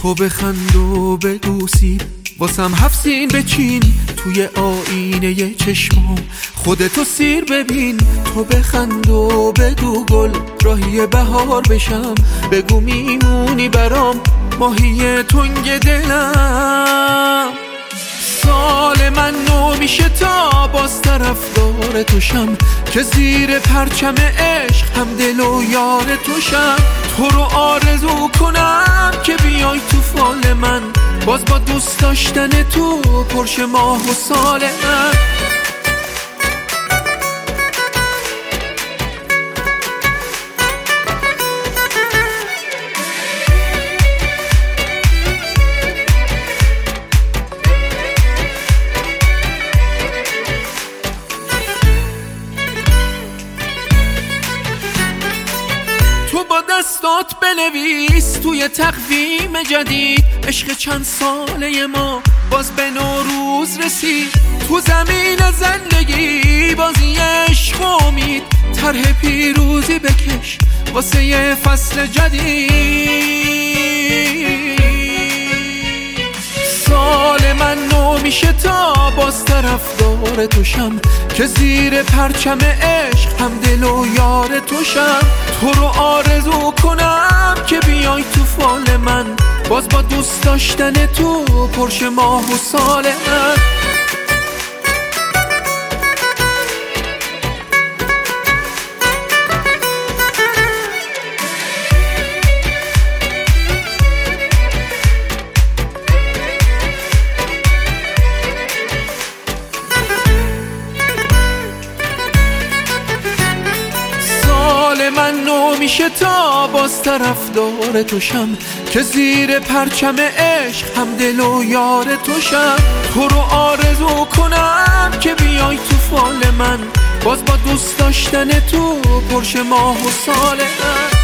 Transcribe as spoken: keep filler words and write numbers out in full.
تو بخند و بگو سیر واسم هفت سین بچین توی آینه چشمام، خودتو سیر ببین. تو بخند و بگو گل راهی بهار بشم، بگو میمونی برام ماهی تنگ دلم. سال من نو میشه تا باز طرفدار توشم، که زیر پرچم عشق هم دل و یار توشم. تو رو آرزو کنم که بیای تو فال من، باز با دوست داشتن تو پرش ماه و سال من. تو با دستات بنویس توی تقویم جدید، عشق چند ساله ما باز به نوروز رسید. تو زمین زندگی بازی عشق و امید، طرح پیروزی بکش واسه یه فصل جدید. سال من نو میشه تا باز طرفدار توشم، که زیر پرچم عشق هم دل و یار توشم. تو رو آرزو کنم که بیای تو فال من، باز با دوست داشتن تو پرش ماه و سال من. من نو میشه تا باز طرفدار توشم، که زیر پرچم عشق هم دل و یار توشم. تو رو آرزو کنم که بیای تو فال من، باز با دوست داشتن تو پرش ماه و سال من.